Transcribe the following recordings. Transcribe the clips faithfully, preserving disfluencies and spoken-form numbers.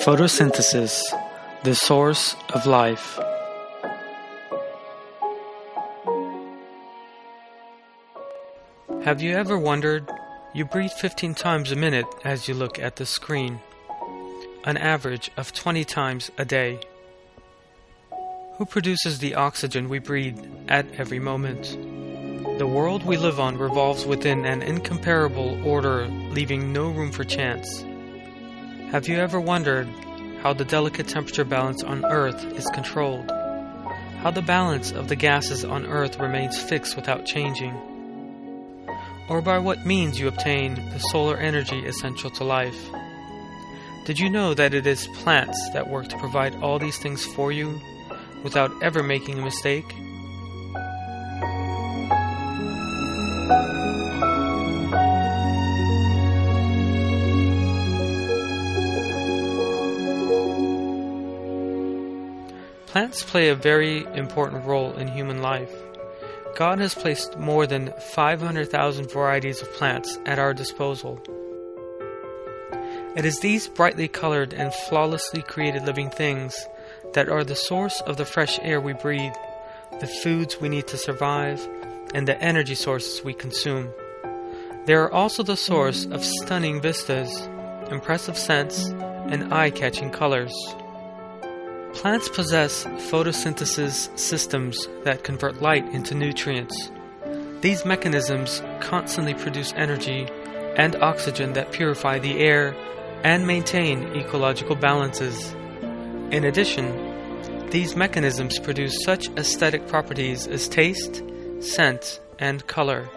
Photosynthesis, the source of life. Have you ever wondered? You breathe fifteen times a minute as you look at the screen, an average of twenty times a day. Who produces the oxygen we breathe at every moment? The world we live on revolves within an incomparable order, leaving no room for chance. Have you ever wondered how the delicate temperature balance on Earth is controlled? How the balance of the gases on Earth remains fixed without changing? Or by what means you obtain the solar energy essential to life? Did you know that it is plants that work to provide all these things for you without ever making a mistake? Plants play a very important role in human life. God has placed more than five hundred thousand varieties of plants at our disposal. It is these brightly colored and flawlessly created living things that are the source of the fresh air we breathe, the foods we need to survive, and the energy sources we consume. They are also the source of stunning vistas, impressive scents, and eye-catching colors. Plants possess photosynthesis systems that convert light into nutrients. These mechanisms constantly produce energy and oxygen that purify the air and maintain ecological balances. In addition, these mechanisms produce such aesthetic properties as taste, scent, and color.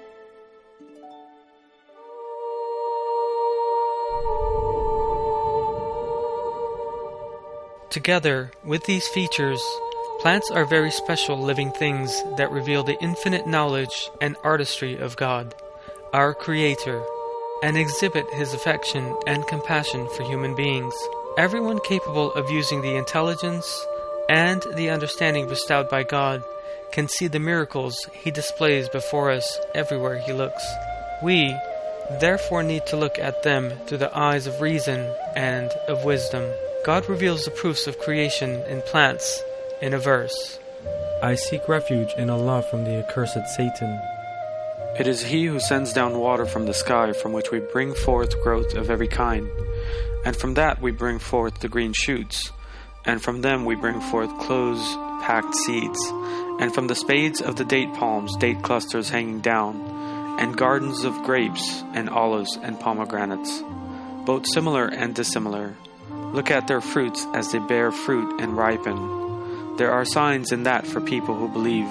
Together with these features, plants are very special living things that reveal the infinite knowledge and artistry of God, our Creator, and exhibit His affection and compassion for human beings. Everyone capable of using the intelligence and the understanding bestowed by God can see the miracles He displays before us everywhere He looks. We, therefore, need to look at them through the eyes of reason and of wisdom. God reveals the proofs of creation in plants in a verse. I seek refuge in Allah from the accursed Satan. It is He who sends down water from the sky, from which we bring forth growth of every kind. And from that we bring forth the green shoots, and from them we bring forth close-packed seeds, and from the spades of the date palms date clusters hanging down, and gardens of grapes and olives and pomegranates, both similar and dissimilar. Look at their fruits as they bear fruit and ripen. There are signs in that for people who believe.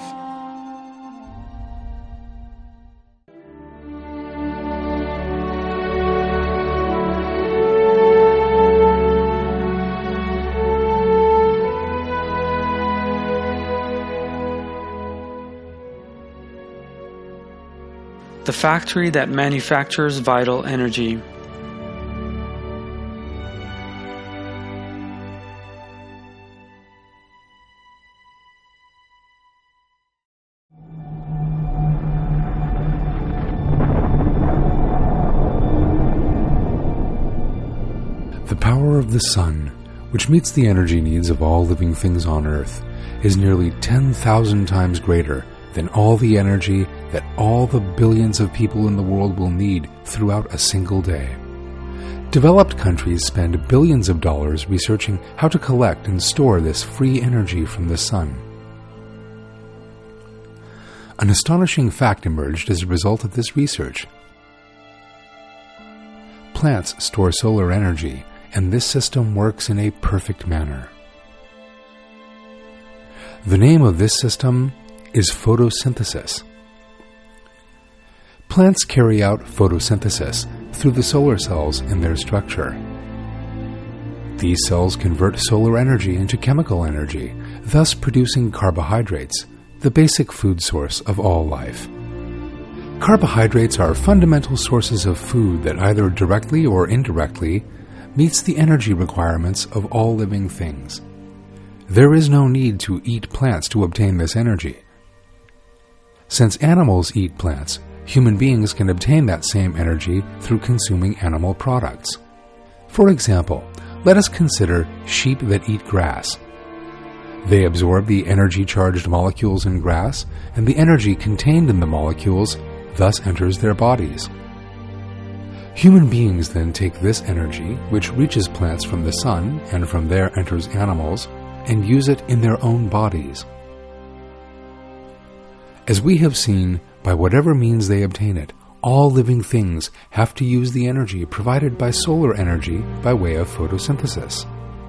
The factory that manufactures vital energy. The power of the sun, which meets the energy needs of all living things on Earth, is nearly ten thousand times greater than all the energy that all the billions of people in the world will need throughout a single day. Developed countries spend billions of dollars researching how to collect and store this free energy from the sun. An astonishing fact emerged as a result of this research. Plants store solar energy, and this system works in a perfect manner. The name of this system is photosynthesis. Plants carry out photosynthesis through the solar cells in their structure. These cells convert solar energy into chemical energy, thus producing carbohydrates, the basic food source of all life. Carbohydrates are fundamental sources of food that either directly or indirectly meets the energy requirements of all living things. There is no need to eat plants to obtain this energy. Since animals eat plants, human beings can obtain that same energy through consuming animal products. For example, let us consider sheep that eat grass. They absorb the energy-charged molecules in grass, and the energy contained in the molecules thus enters their bodies. Human beings then take this energy, which reaches plants from the sun and from there enters animals, and use it in their own bodies. As we have seen, by whatever means they obtain it, all living things have to use the energy provided by solar energy by way of photosynthesis.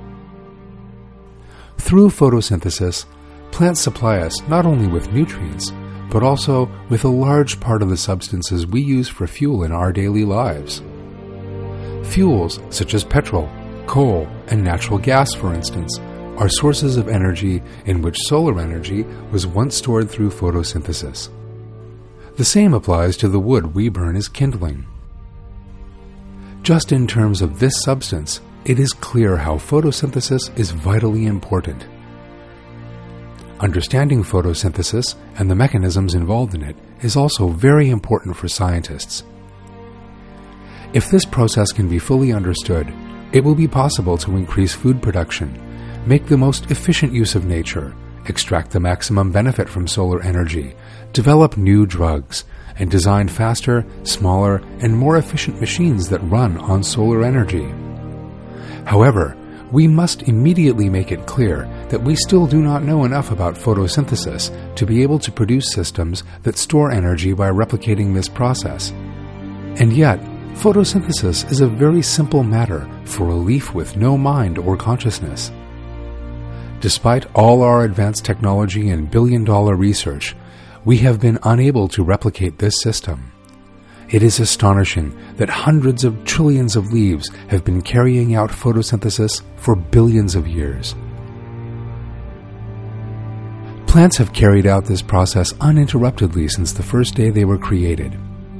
Through photosynthesis, plants supply us not only with nutrients, but also with a large part of the substances we use for fuel in our daily lives. Fuels such as petrol, coal, and natural gas, for instance, are sources of energy in which solar energy was once stored through photosynthesis. The same applies to the wood we burn as kindling. Just in terms of this substance, it is clear how photosynthesis is vitally important. Understanding photosynthesis and the mechanisms involved in it is also very important for scientists. If this process can be fully understood, it will be possible to increase food production, make the most efficient use of nature, extract the maximum benefit from solar energy, develop new drugs, and design faster, smaller, and more efficient machines that run on solar energy. However, we must immediately make it clear that we still do not know enough about photosynthesis to be able to produce systems that store energy by replicating this process. And yet, photosynthesis is a very simple matter for a leaf with no mind or consciousness. Despite all our advanced technology and billion-dollar research, we have been unable to replicate this system. It is astonishing that hundreds of trillions of leaves have been carrying out photosynthesis for billions of years. Plants have carried out this process uninterruptedly since the first day they were created.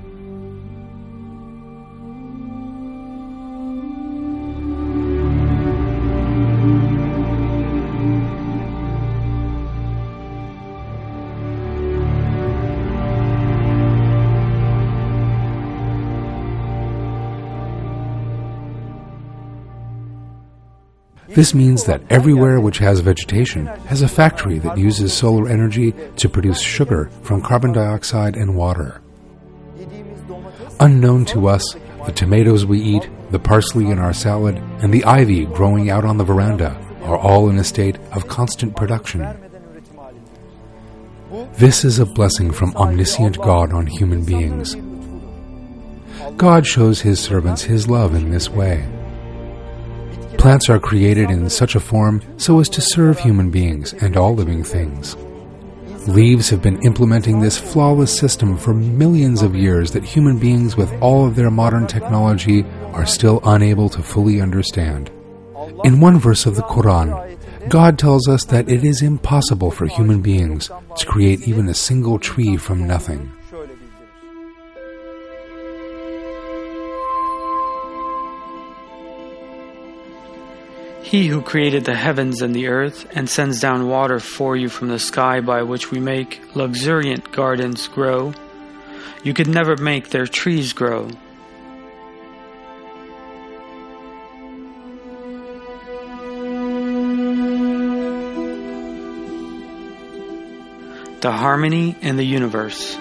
This means that everywhere which has vegetation has a factory that uses solar energy to produce sugar from carbon dioxide and water. Unknown to us, the tomatoes we eat, the parsley in our salad, and the ivy growing out on the veranda are all in a state of constant production. This is a blessing from omniscient God on human beings. God shows His servants His love in this way. Plants are created in such a form so as to serve human beings and all living things. Leaves have been implementing this flawless system for millions of years that human beings with all of their modern technology are still unable to fully understand. In one verse of the Quran, God tells us that it is impossible for human beings to create even a single tree from nothing. He who created the heavens and the earth and sends down water for you from the sky by which we make luxuriant gardens grow, you could never make their trees grow. The harmony in the universe.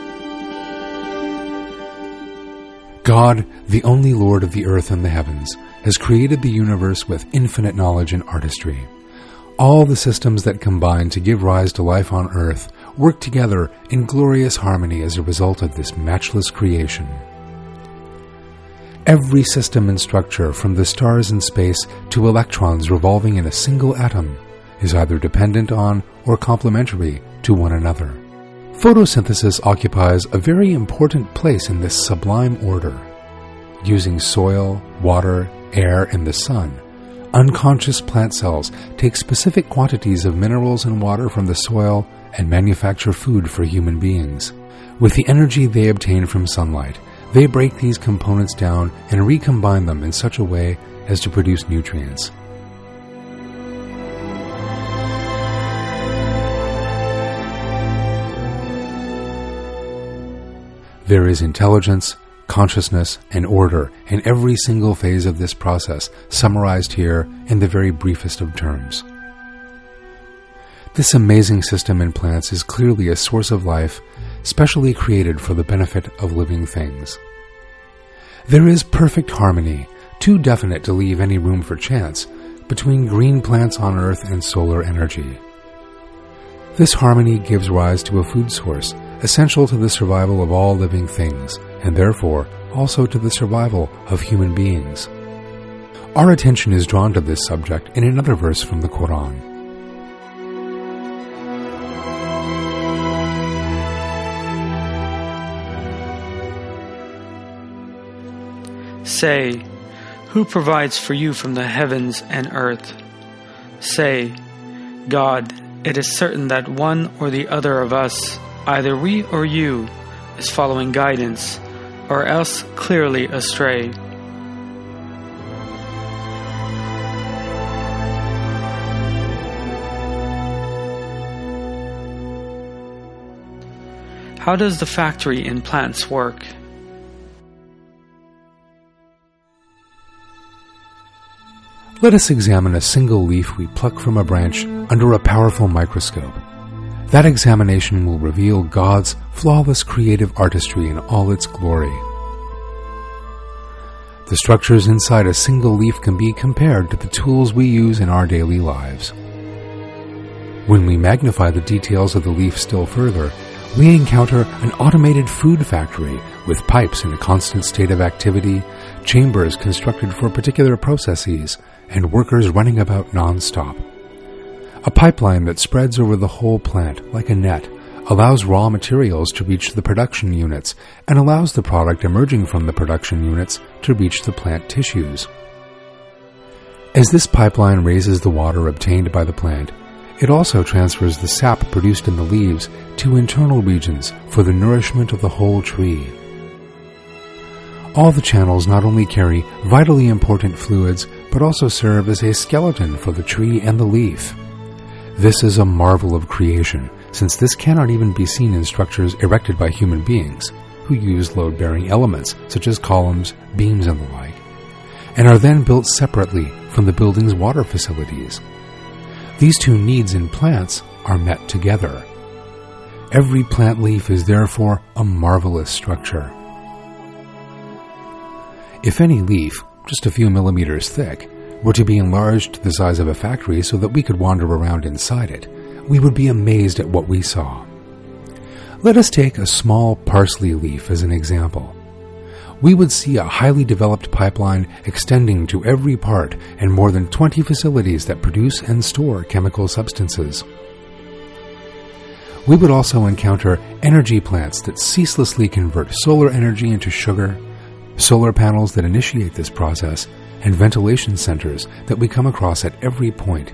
God, the only Lord of the earth and the heavens, has created the universe with infinite knowledge and artistry. All the systems that combine to give rise to life on earth work together in glorious harmony as a result of this matchless creation. Every system and structure, from the stars in space to electrons revolving in a single atom, is either dependent on or complementary to one another. Photosynthesis occupies a very important place in this sublime order. Using soil, water, air, and the sun, unconscious plant cells take specific quantities of minerals and water from the soil and manufacture food for human beings. With the energy they obtain from sunlight, they break these components down and recombine them in such a way as to produce nutrients. There is intelligence, consciousness, and order in every single phase of this process, summarized here in the very briefest of terms. This amazing system in plants is clearly a source of life, specially created for the benefit of living things. There is perfect harmony, too definite to leave any room for chance, between green plants on Earth and solar energy. This harmony gives rise to a food source, essential to the survival of all living things, and therefore also to the survival of human beings. Our attention is drawn to this subject in another verse from the Quran. Say, who provides for you from the heavens and earth? Say, God, it is certain that one or the other of us, either we or you, is following guidance, or else clearly astray. How does the factory in plants work? Let us examine a single leaf we pluck from a branch under a powerful microscope. That examination will reveal God's flawless creative artistry in all its glory. The structures inside a single leaf can be compared to the tools we use in our daily lives. When we magnify the details of the leaf still further, we encounter an automated food factory with pipes in a constant state of activity, chambers constructed for particular processes, and workers running about non-stop. A pipeline that spreads over the whole plant like a net allows raw materials to reach the production units and allows the product emerging from the production units to reach the plant tissues. As this pipeline raises the water obtained by the plant, it also transfers the sap produced in the leaves to internal regions for the nourishment of the whole tree. All the channels not only carry vitally important fluids, but also serve as a skeleton for the tree and the leaf. This is a marvel of creation, since this cannot even be seen in structures erected by human beings, who use load-bearing elements such as columns, beams, and the like, and are then built separately from the building's water facilities. These two needs in plants are met together. Every plant leaf is therefore a marvelous structure. If any leaf, just a few millimeters thick, were to be enlarged to the size of a factory so that we could wander around inside it, we would be amazed at what we saw. Let us take a small parsley leaf as an example. We would see a highly developed pipeline extending to every part and more than twenty facilities that produce and store chemical substances. We would also encounter energy plants that ceaselessly convert solar energy into sugar, solar panels that initiate this process, and ventilation centers that we come across at every point.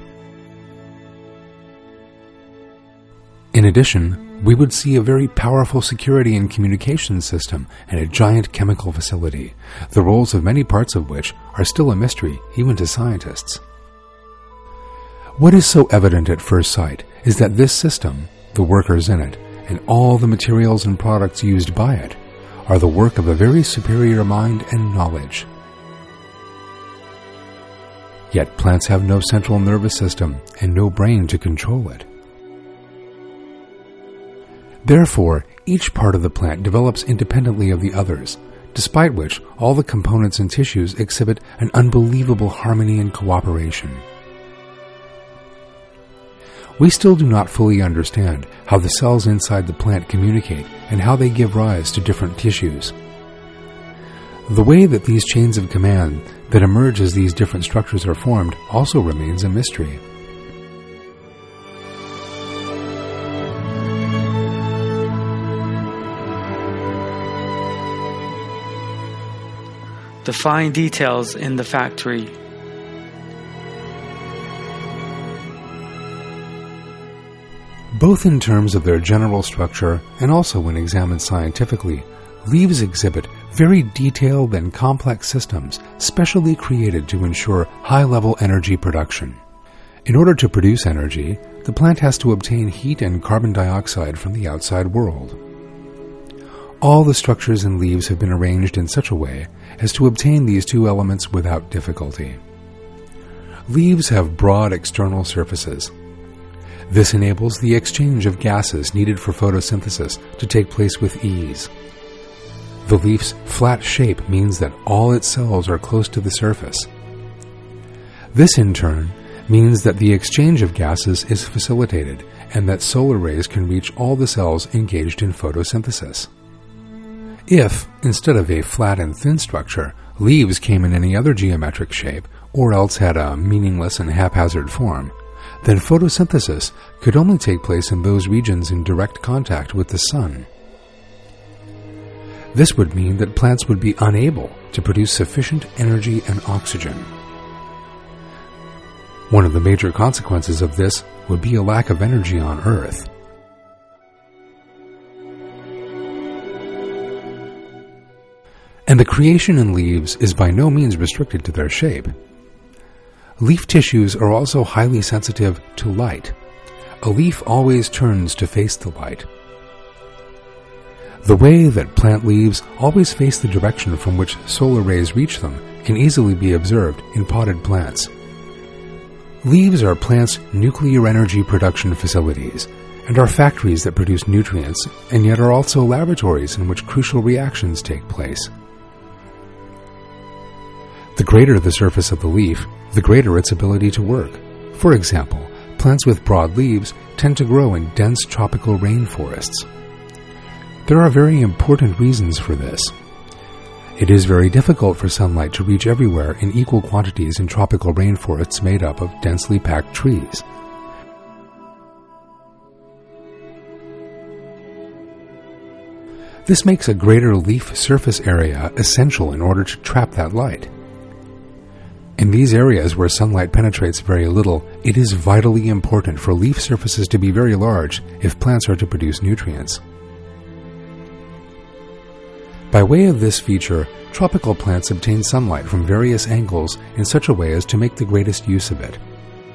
In addition, we would see a very powerful security and communication system and a giant chemical facility, the roles of many parts of which are still a mystery even to scientists. What is so evident at first sight is that this system, the workers in it, and all the materials and products used by it, are the work of a very superior mind and knowledge. Yet plants have no central nervous system and no brain to control it. Therefore, each part of the plant develops independently of the others, despite which all the components and tissues exhibit an unbelievable harmony and cooperation. We still do not fully understand how the cells inside the plant communicate and how they give rise to different tissues. The way that these chains of command that emerge as these different structures are formed also remains a mystery. The fine details in the factory. Both in terms of their general structure and also when examined scientifically, leaves exhibit very detailed and complex systems specially created to ensure high-level energy production. In order to produce energy, the plant has to obtain heat and carbon dioxide from the outside world. All the structures in leaves have been arranged in such a way as to obtain these two elements without difficulty. Leaves have broad external surfaces. This enables the exchange of gases needed for photosynthesis to take place with ease. The leaf's flat shape means that all its cells are close to the surface. This, in turn, means that the exchange of gases is facilitated and that solar rays can reach all the cells engaged in photosynthesis. If, instead of a flat and thin structure, leaves came in any other geometric shape, or else had a meaningless and haphazard form, then photosynthesis could only take place in those regions in direct contact with the sun. This would mean that plants would be unable to produce sufficient energy and oxygen. One of the major consequences of this would be a lack of energy on Earth. And the creation in leaves is by no means restricted to their shape. Leaf tissues are also highly sensitive to light. A leaf always turns to face the light. The way that plant leaves always face the direction from which solar rays reach them can easily be observed in potted plants. Leaves are plants' nuclear energy production facilities and are factories that produce nutrients, and yet are also laboratories in which crucial reactions take place. The greater the surface of the leaf, the greater its ability to work. For example, plants with broad leaves tend to grow in dense tropical rainforests. There are very important reasons for this. It is very difficult for sunlight to reach everywhere in equal quantities in tropical rainforests made up of densely packed trees. This makes a greater leaf surface area essential in order to trap that light. In these areas where sunlight penetrates very little, it is vitally important for leaf surfaces to be very large if plants are to produce nutrients. By way of this feature, tropical plants obtain sunlight from various angles in such a way as to make the greatest use of it.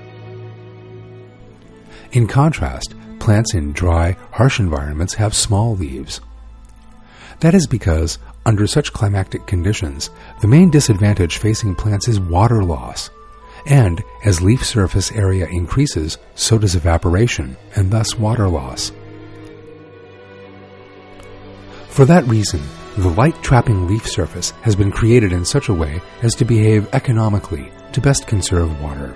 In contrast, plants in dry, harsh environments have small leaves. That is because, under such climatic conditions, the main disadvantage facing plants is water loss, and as leaf surface area increases, so does evaporation, and thus water loss. For that reason, the light-trapping leaf surface has been created in such a way as to behave economically to best conserve water.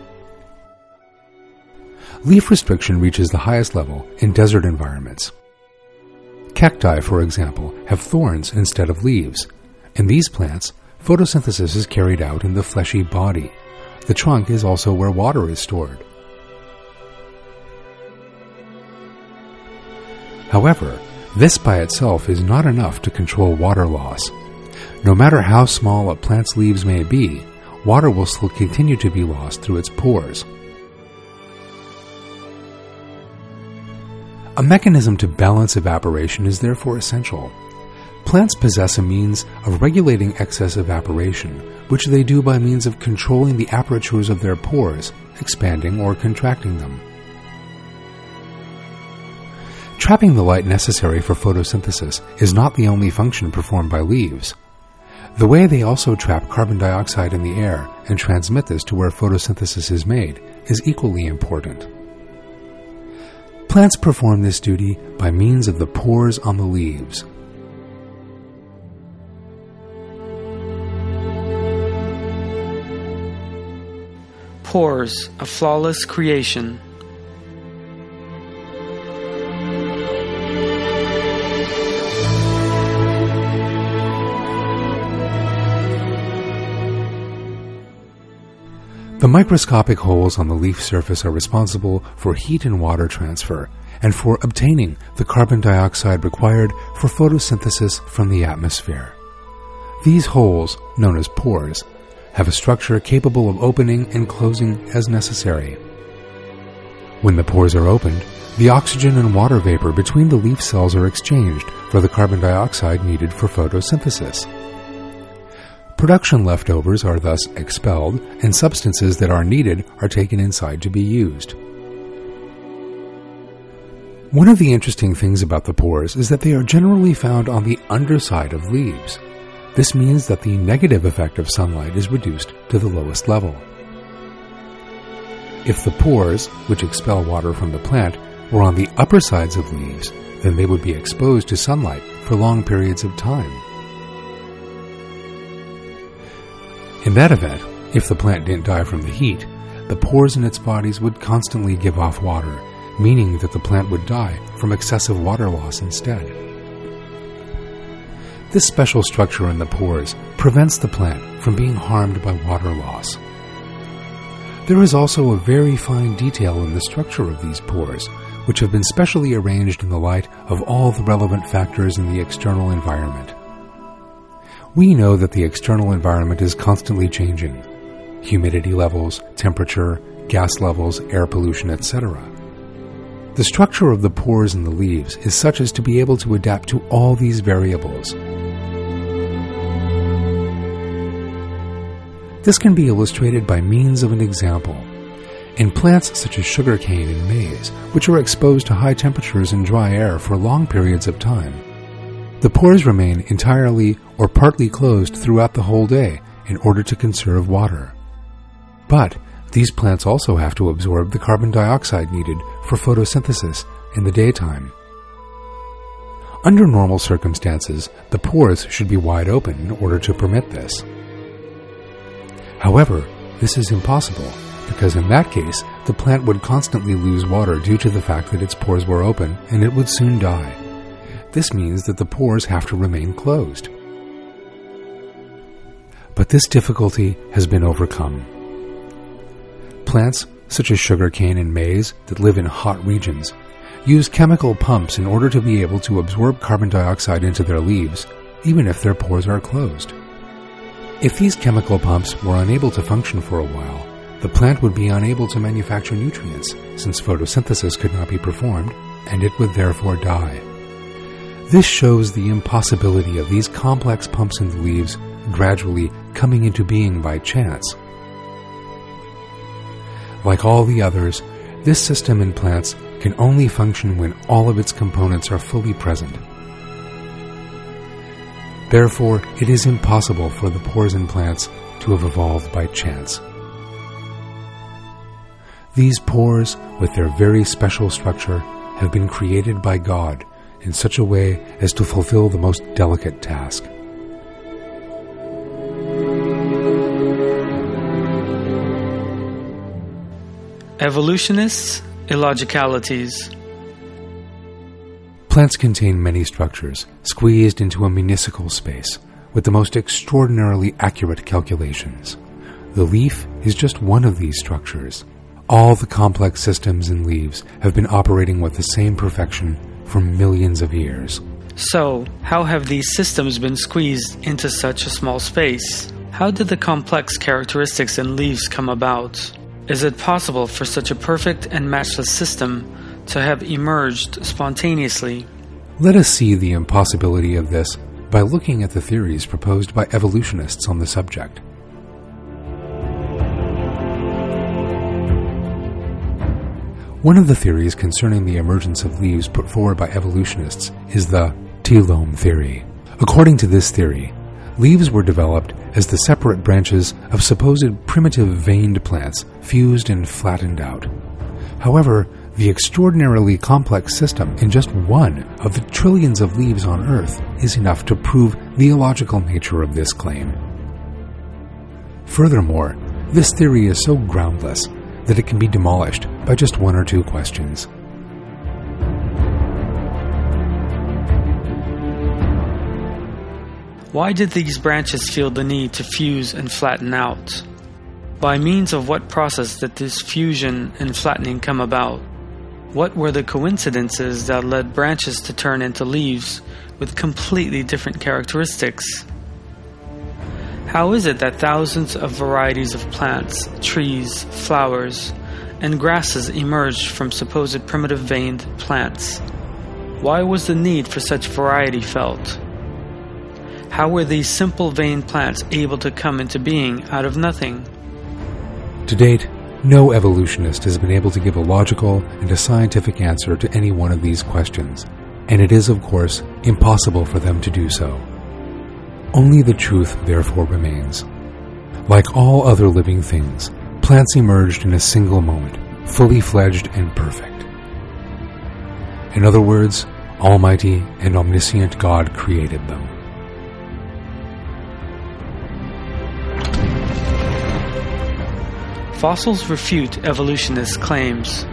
Leaf restriction reaches the highest level in desert environments. Cacti, for example, have thorns instead of leaves. In these plants, photosynthesis is carried out in the fleshy body. The trunk is also where water is stored. However, this by itself is not enough to control water loss. No matter how small a plant's leaves may be, water will still continue to be lost through its pores. A mechanism to balance evaporation is therefore essential. Plants possess a means of regulating excess evaporation, which they do by means of controlling the apertures of their pores, expanding or contracting them. Trapping the light necessary for photosynthesis is not the only function performed by leaves. The way they also trap carbon dioxide in the air and transmit this to where photosynthesis is made is equally important. Plants perform this duty by means of the pores on the leaves. Pores, a flawless creation. The microscopic holes on the leaf surface are responsible for heat and water transfer, and for obtaining the carbon dioxide required for photosynthesis from the atmosphere. These holes, known as pores, have a structure capable of opening and closing as necessary. When the pores are opened, the oxygen and water vapor between the leaf cells are exchanged for the carbon dioxide needed for photosynthesis. Production leftovers are thus expelled, and substances that are needed are taken inside to be used. One of the interesting things about the pores is that they are generally found on the underside of leaves. This means that the negative effect of sunlight is reduced to the lowest level. If the pores, which expel water from the plant, were on the upper sides of leaves, then they would be exposed to sunlight for long periods of time. In that event, if the plant didn't die from the heat, the pores in its bodies would constantly give off water, meaning that the plant would die from excessive water loss instead. This special structure in the pores prevents the plant from being harmed by water loss. There is also a very fine detail in the structure of these pores, which have been specially arranged in the light of all the relevant factors in the external environment. We know that the external environment is constantly changing: humidity levels, temperature, gas levels, air pollution, et cetera. The structure of the pores in the leaves is such as to be able to adapt to all these variables. This can be illustrated by means of an example. In plants such as sugarcane and maize, which are exposed to high temperatures and dry air for long periods of time, the pores remain entirely or partly closed throughout the whole day in order to conserve water. But these plants also have to absorb the carbon dioxide needed for photosynthesis in the daytime. Under normal circumstances, the pores should be wide open in order to permit this. However, this is impossible, because in that case, the plant would constantly lose water due to the fact that its pores were open and it would soon die. This means that the pores have to remain closed. But this difficulty has been overcome. Plants, such as sugarcane and maize, that live in hot regions, use chemical pumps in order to be able to absorb carbon dioxide into their leaves, even if their pores are closed. If these chemical pumps were unable to function for a while, the plant would be unable to manufacture nutrients, since photosynthesis could not be performed, and it would therefore die. This shows the impossibility of these complex pumps in the leaves gradually coming into being by chance. Like all the others, this system in plants can only function when all of its components are fully present. Therefore, it is impossible for the pores in plants to have evolved by chance. These pores, with their very special structure, have been created by God in such a way as to fulfill the most delicate task. Evolutionists, illogicalities. Plants contain many structures, squeezed into a minuscule space, with the most extraordinarily accurate calculations. The leaf is just one of these structures. All the complex systems in leaves have been operating with the same perfection for millions of years. So, how have these systems been squeezed into such a small space? How did the complex characteristics in leaves come about? Is it possible for such a perfect and matchless system to have emerged spontaneously? Let us see the impossibility of this by looking at the theories proposed by evolutionists on the subject. One of the theories concerning the emergence of leaves put forward by evolutionists is the telome theory. According to this theory, leaves were developed as the separate branches of supposed primitive veined plants fused and flattened out. However, the extraordinarily complex system in just one of the trillions of leaves on Earth is enough to prove the illogical nature of this claim. Furthermore, this theory is so groundless that it can be demolished by just one or two questions. Why did these branches feel the need to fuse and flatten out? By means of what process did this fusion and flattening come about? What were the coincidences that led branches to turn into leaves with completely different characteristics? How is it that thousands of varieties of plants, trees, flowers, and grasses emerged from supposed primitive veined plants? Why was the need for such variety felt? How were these simple veined plants able to come into being out of nothing? To date, No evolutionist has been able to give a logical and a scientific answer to any one of these questions, and it is, of course, impossible for them to do so. Only the truth, therefore, remains. Like all other living things, plants emerged in a single moment, fully fledged and perfect. In other words, Almighty and omniscient God created them. Fossils refute evolutionists' claims.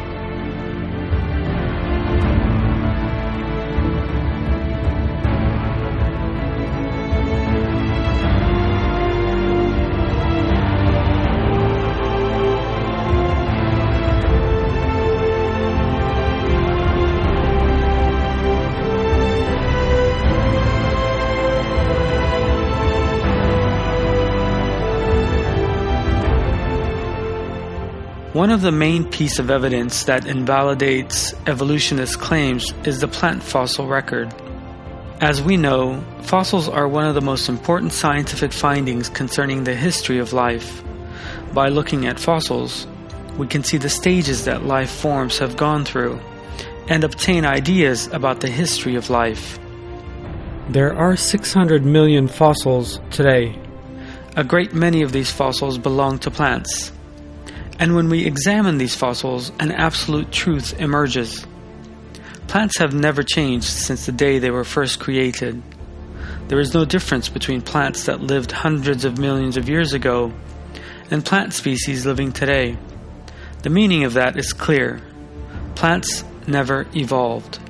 One of the main pieces of evidence that invalidates evolutionist claims is the plant fossil record. As we know, fossils are one of the most important scientific findings concerning the history of life. By looking at fossils, we can see the stages that life forms have gone through and obtain ideas about the history of life. There are six hundred million fossils today. A great many of these fossils belong to plants. And when we examine these fossils, an absolute truth emerges. Plants have never changed since the day they were first created. There is no difference between plants that lived hundreds of millions of years ago and plant species living today. The meaning of that is clear. Plants never evolved.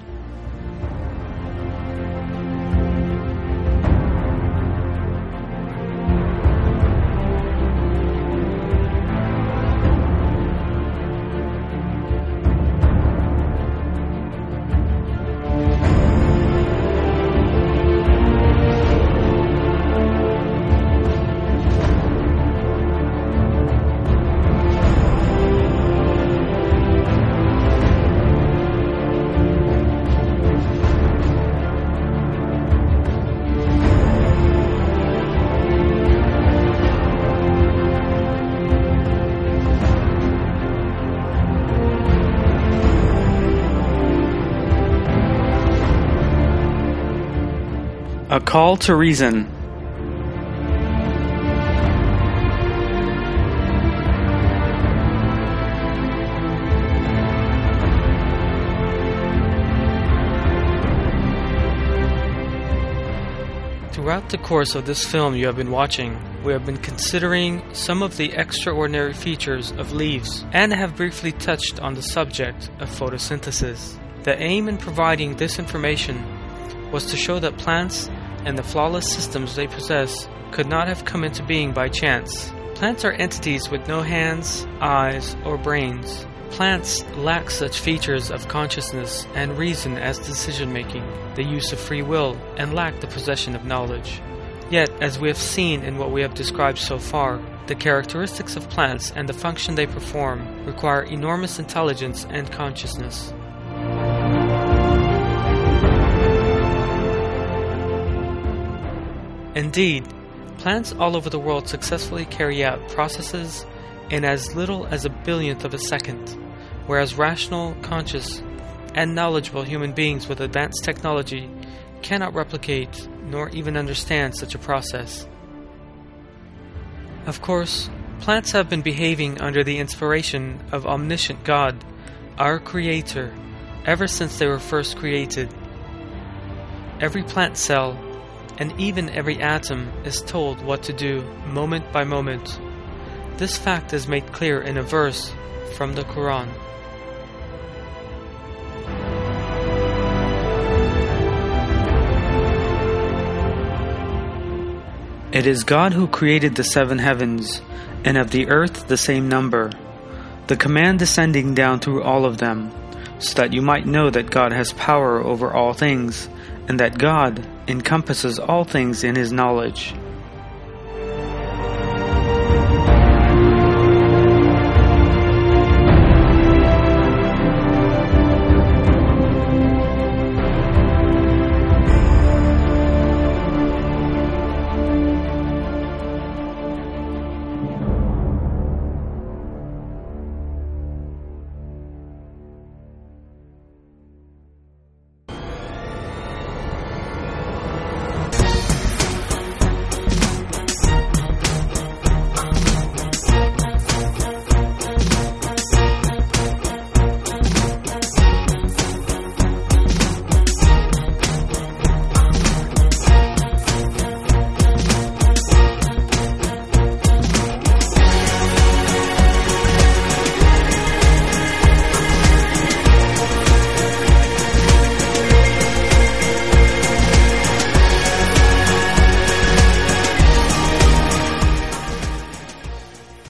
A call to reason. Throughout the course of this film you have been watching, we have been considering some of the extraordinary features of leaves and have briefly touched on the subject of photosynthesis. The aim in providing this information was to show that plants and the flawless systems they possess could not have come into being by chance. Plants are entities with no hands, eyes, or brains. Plants lack such features of consciousness and reason as decision-making, the use of free will, and lack the possession of knowledge. Yet, as we have seen in what we have described so far, the characteristics of plants and the function they perform require enormous intelligence and consciousness. Indeed, plants all over the world successfully carry out processes in as little as a billionth of a second, whereas rational, conscious, and knowledgeable human beings with advanced technology cannot replicate nor even understand such a process. Of course, plants have been behaving under the inspiration of omniscient God, our Creator, ever since they were first created. Every plant cell and even every atom is told what to do moment by moment. This fact is made clear in a verse from the Quran. It is God who created the seven heavens, and of the earth the same number, the command descending down through all of them, so that you might know that God has power over all things, and that God encompasses all things in His knowledge.